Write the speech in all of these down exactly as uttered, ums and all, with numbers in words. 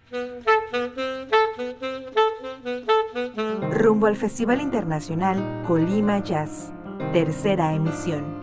Rumbo al Festival Internacional Colima Jazz, tercera emisión.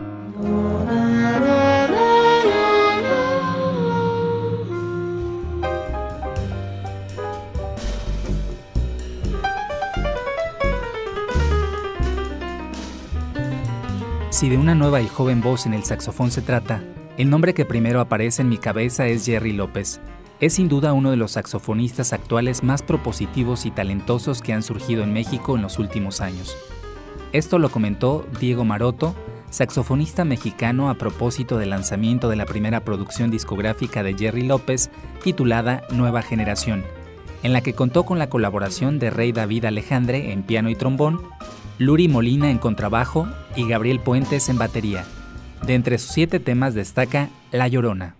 Si de una nueva y joven voz en el saxofón se trata, el nombre que primero aparece en mi cabeza es Jerry López. Es sin duda uno de los saxofonistas actuales más propositivos y talentosos que han surgido en México en los últimos años. Esto lo comentó Diego Maroto, saxofonista mexicano, a propósito del lanzamiento de la primera producción discográfica de Jerry López, titulada Nueva Generación, en la que contó con la colaboración de Rey David Alejandre en piano y trombón, Luri Molina en contrabajo y Gabriel Puentes en batería. De entre sus siete temas destaca La Llorona.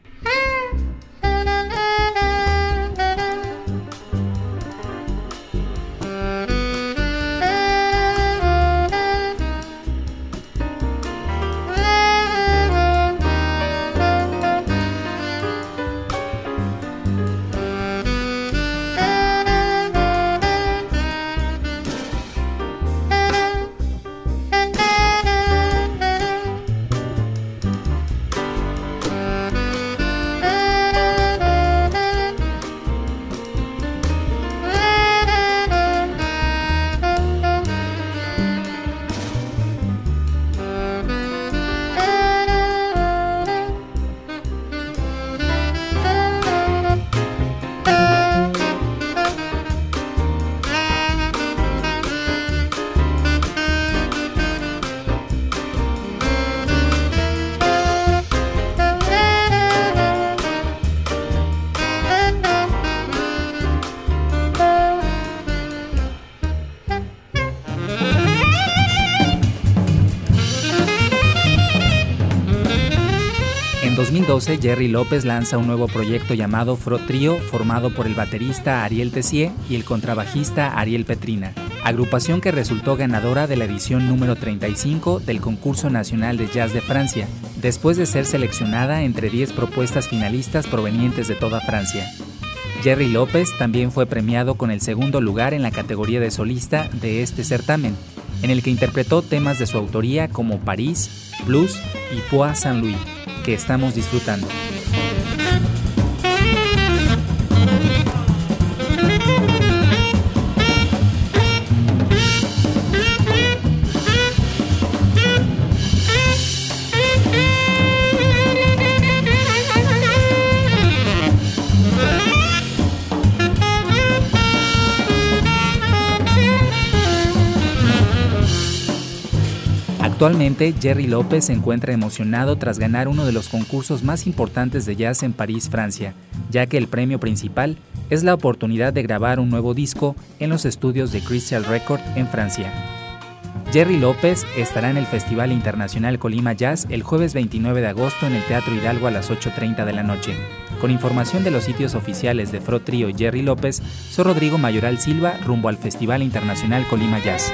En dos mil doce, Jerry López lanza un nuevo proyecto llamado Fro Trío, formado por el baterista Ariel Tessier y el contrabajista Ariel Petrina, agrupación que resultó ganadora de la edición número treinta y cinco del Concurso Nacional de Jazz de Francia, después de ser seleccionada entre diez propuestas finalistas provenientes de toda Francia. Jerry López también fue premiado con el segundo lugar en la categoría de solista de este certamen, en el que interpretó temas de su autoría como París, Blues y Poix Saint-Louis, que estamos disfrutando. Actualmente, Jerry López se encuentra emocionado tras ganar uno de los concursos más importantes de jazz en París, Francia, ya que el premio principal es la oportunidad de grabar un nuevo disco en los estudios de Crystal Record en Francia. Jerry López estará en el Festival Internacional Colima Jazz el jueves veintinueve de agosto en el Teatro Hidalgo a las ocho treinta de la noche. Con información de los sitios oficiales de Fro Trío y Jerry López, soy Rodrigo Mayoral Silva, rumbo al Festival Internacional Colima Jazz.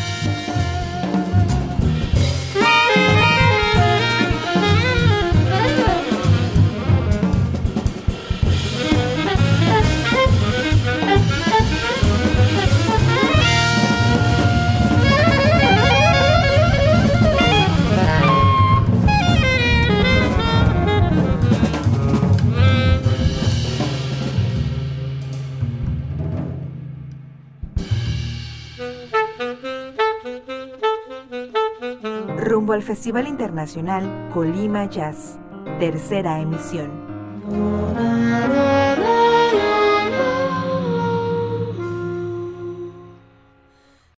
Rumbo al Festival Internacional Colima Jazz, tercera emisión.